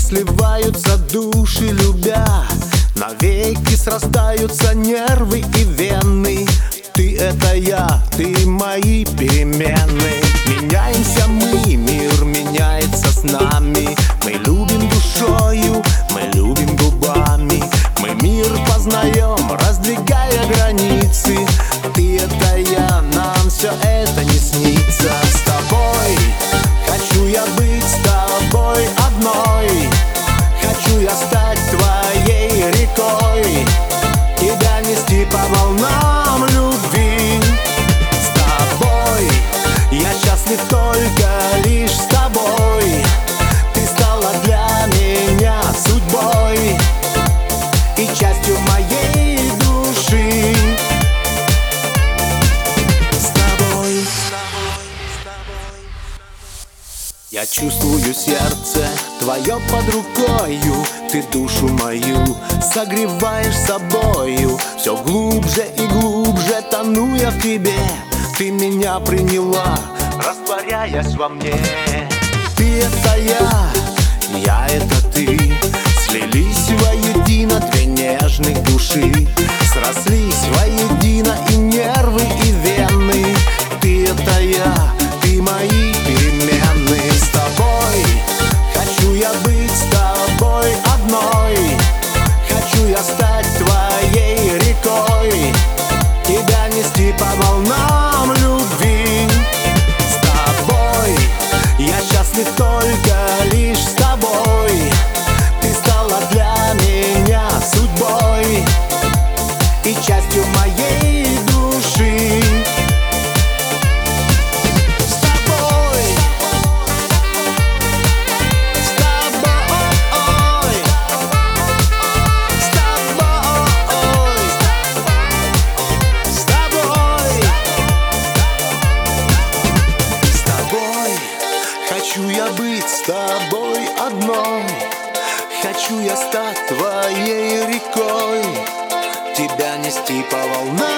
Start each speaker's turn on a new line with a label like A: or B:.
A: сливаются души, любя. Навеки срастаются нервы и вены. Ты — это я, ты — мои перемены. Меняемся мы, мир меняется с нами. Мы любим душою, мы любим губами. Мы мир познаем, раздвигая границы. Ты — это я, нам все это не снится. С тобой хочу я быть, с тобой одной. Хочу я стать твоей рекой, тебя нести по волнам любви. С тобой я счастлив только лишь с тобой. Ты стала для меня судьбой и частью моей души. С тобой я чувствую сердце твое под рукою. Ты душу мою согреваешь собою. Все глубже и глубже тону я в тебе. Ты меня приняла, растворяясь во мне. Ты — это я — это ты. Слились воедино две нежных души. Срослись воедино и нервы, и вены. Ты — это я, ты — мои перемены. С тобой хочу я быть, с тобой одной. Хочу я стать твоей рекой, тебя нести по волнам любви. С тобой я счастлив только лишь с тобой. Ты стала для меня судьбой и частью моей души. Хочу я быть с тобой одной. Хочу я стать твоей рекой, тебя нести по волнам.